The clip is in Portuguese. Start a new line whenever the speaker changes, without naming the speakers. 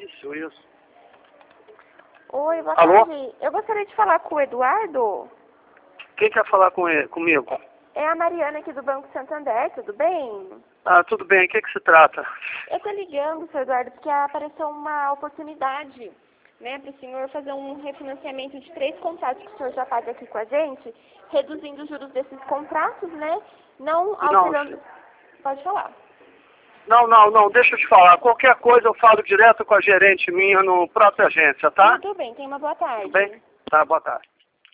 Isso.
Oi, boa
Alô?
tarde. Eu gostaria de falar com o Eduardo.
Quem quer falar comigo?
É a Mariana aqui do Banco Santander, tudo bem?
Ah, tudo bem. O que se trata?
Eu tô ligando, seu Eduardo, porque apareceu uma oportunidade, né, para o senhor fazer um refinanciamento de 3 contratos que o senhor já paga aqui com a gente, reduzindo os juros desses contratos, né? Não alterando... Pode falar.
Não. Deixa eu te falar. Qualquer coisa eu falo direto com a gerente minha no própria agência, tá?
Tudo bem, tenha uma boa tarde.
Tudo bem? Tá, boa tarde.